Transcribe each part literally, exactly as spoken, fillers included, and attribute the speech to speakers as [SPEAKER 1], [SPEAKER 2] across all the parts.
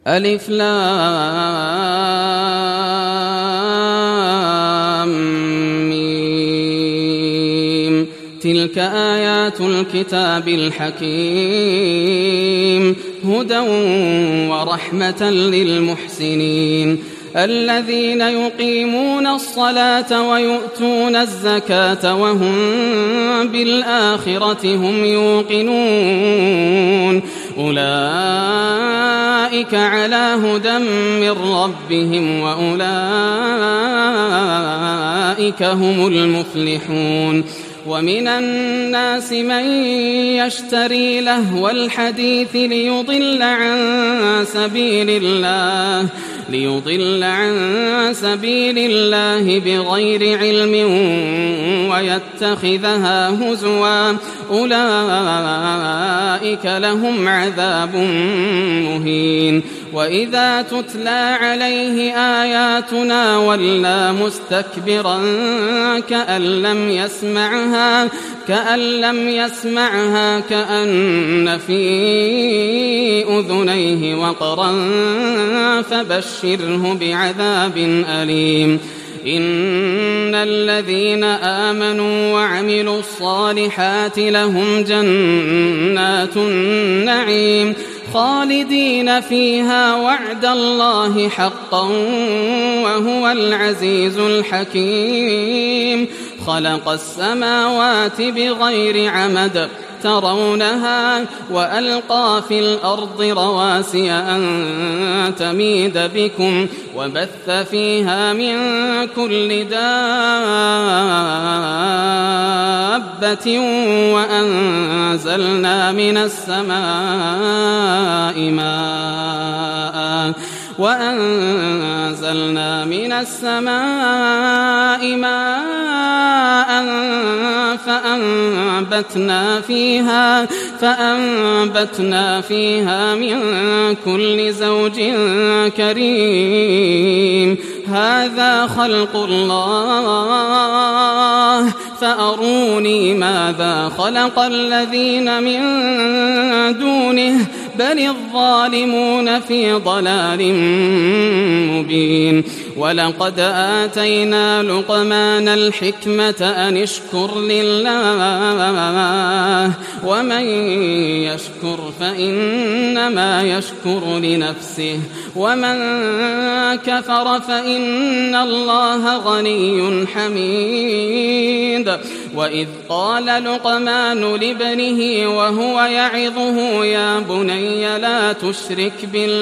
[SPEAKER 1] ألف لام ميم. تلك آيات الكتاب الحكيم هدى ورحمة للمحسنين الذين يقيمون الصلاة ويؤتون الزكاة وهم بالآخرة هم يوقنون أولئك على هدى من ربهم وأولئك هم المفلحون ومن الناس من يشتري لهو الحديث ليضل عن سبيل الله ليضل عن سبيل الله بغير علم ويتخذها هزوا أولئك لهم عذاب مهين وإذا تتلى عليه آياتنا ولى مستكبرا كأن لم يسمعها كأن لم يسمعها كأن في أذنيه وقرا فبشره بعذاب أليم إن الذين آمنوا وعملوا الصالحات لهم جنات النعيم خالدين فيها وعد الله حقا وهو العزيز الحكيم خلق السماوات بغير عمد ترونها وألقى في الأرض رواسي أن تميد بكم وبث فيها من كل دابة وأنزلنا من السماء ماء وأنزلنا من السماء ماء فأنبتنا فيها فأنبتنا فيها من كل زوج كريم هذا خلق الله فأروني ماذا خلق الذين من دونه بل الظالمون في ضلال مبين ولقد آتينا لقمان الحكمة أن اشكر لله ومن يشكر فإنما يشكر لنفسه ومن كفر فإن الله غني حميد وإذ قال لقمان لابنه وهو يعظه يا بني لا تشرك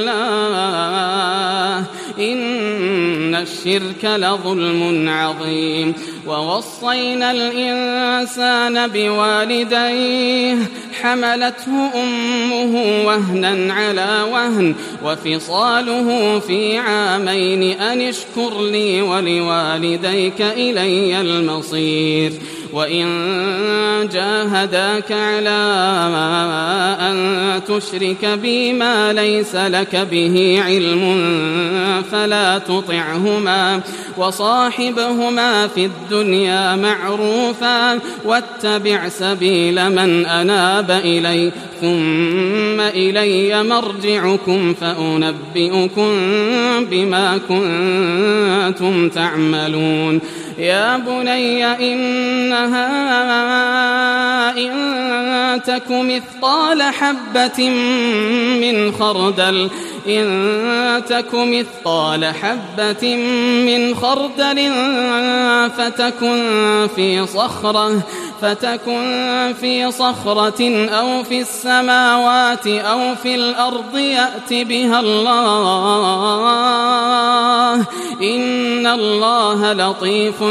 [SPEAKER 1] بالله إن الشرك لظلم عظيم ووصينا الإنسان بوالديه حملته أمه وهنا على وهن وفصاله في عامين أن اشكر لي ولوالديك إلي المصير وإن جاهداك على أن تشرك بي ما ليس لك به علم فلا تطعهما وصاحبهما في الدنيا معروفا واتبع سبيل من أناب إلي ثم إلي مرجعكم فأنبئكم بما كنتم تعملون يا بني إنها إن تك مثقال حبة من خردل إن تك مثقال حبة من خردل فتكن في صخرة فتكن في صخرة أو في السماوات أو في الأرض يأت بها الله إن الله لطيف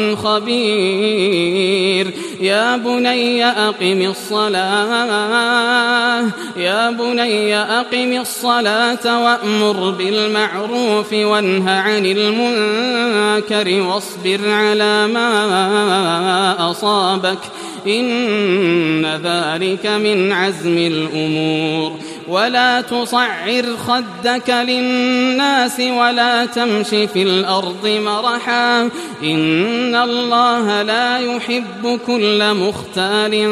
[SPEAKER 1] خبير يا بني أقم الصلاة يا بني أقم الصلاة وأمر بالمعروف وانه عن المنكر واصبر على ما أصابك إن ذلك من عزم الأمور ولا تصعر خدك للناس ولا تمش في الأرض مرحا إن الله لا يحب كل مختال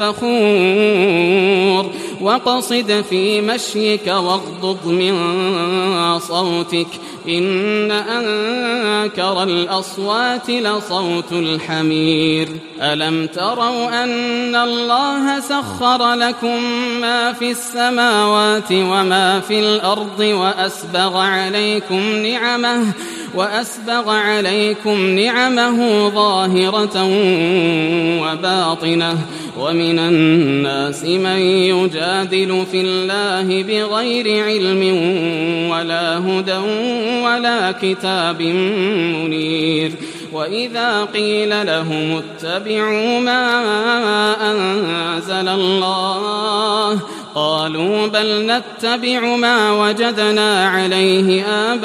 [SPEAKER 1] فخور واقصد في مشيك واغضض من صوتك إن أنكر الأصوات لصوت الحمير ألم تروا أن الله سخر لكم ما في السماوات وما في الأرض وأسبغ عليكم نعمه وأسبغ عليكم نعمه ظاهرة وباطنة ومن الناس من يجادل في الله بغير علم ولا هدى ولا كتاب منير وإذا قيل لهم اتبعوا ما أنزل الله قالوا بل نتبع ما وجدنا عليه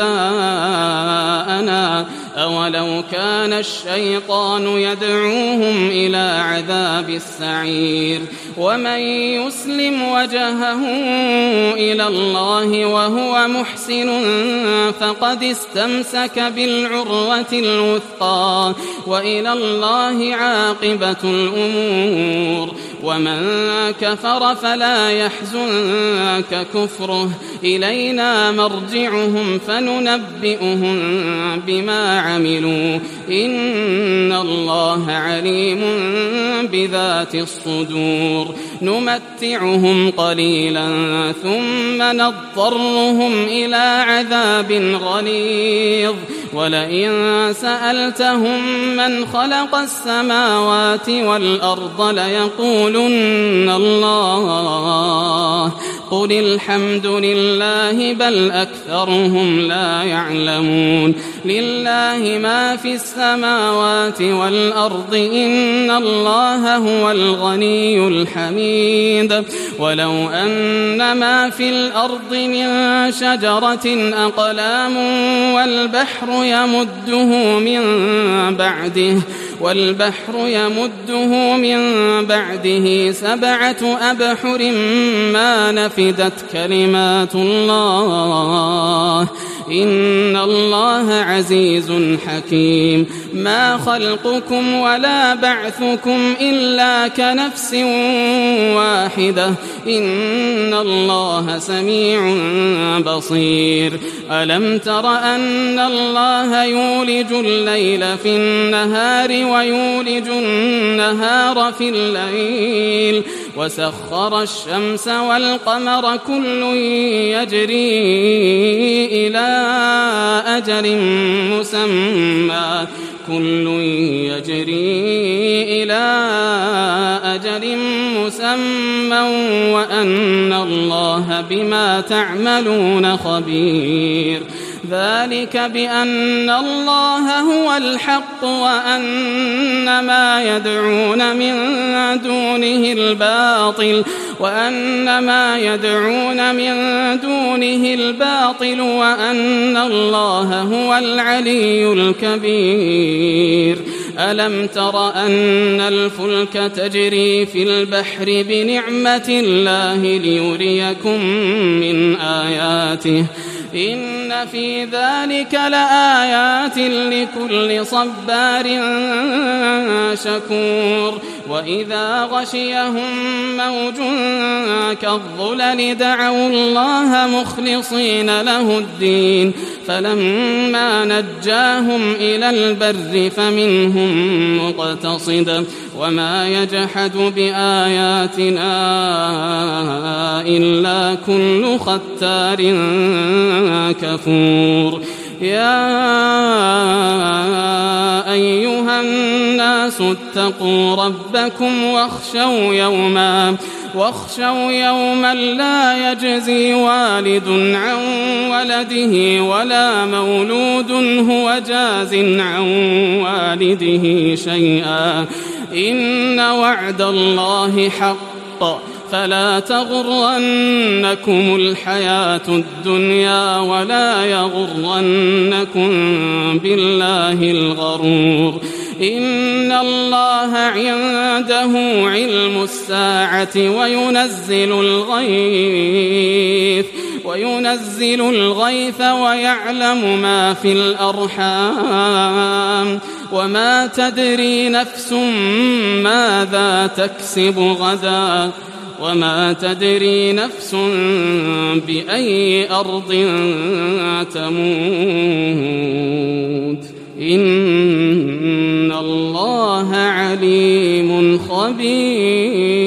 [SPEAKER 1] آباءنا أولو كان الشيطان يدعوهم إلى عذاب السعير ومن يسلم وجهه إلى الله وهو محسن فقد استمسك بالعروة الوثقى وإلى الله عاقبة الأمور ومن كفر فلا يحزنك كفره إلينا مرجعهم فننبئهم بما عملوا إن الله عليم بذات الصدور نمتعهم قليلا ثم نضطرهم إلى عذاب غليظ ولئن سألتهم من خلق السماوات والأرض ليقولن الله قل الحمد لله بل أكثرهم لا يعلمون لله ما في السماوات والأرض إن الله هو الغني الحميد ولو أن ما في الأرض من شجرة أقلام والبحر يمده من بعده والبحر يمده من بعده سبعة أبحر ما نفدت كلمات الله إن الله عزيز حكيم ما خلقكم ولا بعثكم إلا كنفس واحدة إن الله سميع بصير ألم تر أن الله يولج الليل في النهار ويولج النهار في الليل وسخر الشمس والقمر كل يجري إلى أجل مسمى كل يجري إلى أجل مسمى وأن الله بما تعملون خبير ذلك بأن الله هو الحق وأن ما يدعون من دونه الباطل وأن ما يدعون من دونه الباطل وأن الله هو العلي الكبير ألم تر أن الفلك تجري في البحر بنعمة الله ليريكم من آياته إن في ذلك لآيات لكل صبار شكور وإذا غشيهم موج كالظلل دعوا الله مخلصين له الدين فلما نجاهم إلى البر فمنهم مقتصد وما يجحد بآياتنا إلا كل ختار كفور يا أيها الناس اتقوا ربكم واخشوا يوما واخشوا يوما لا يجزي والد عن ولده ولا مولود هو جاز عن والده شيئا إن وعد الله حق فلا تغرنكم الحياة الدنيا ولا يغرنكم بالله الغرور إن الله عنده علم الساعة وينزل الغيث وينزل الغيث ويعلم ما في الأرحام وما تدري نفس ماذا تكسب غدا وما تدري نفس بأي أرض تموت إن الله عليم خبير.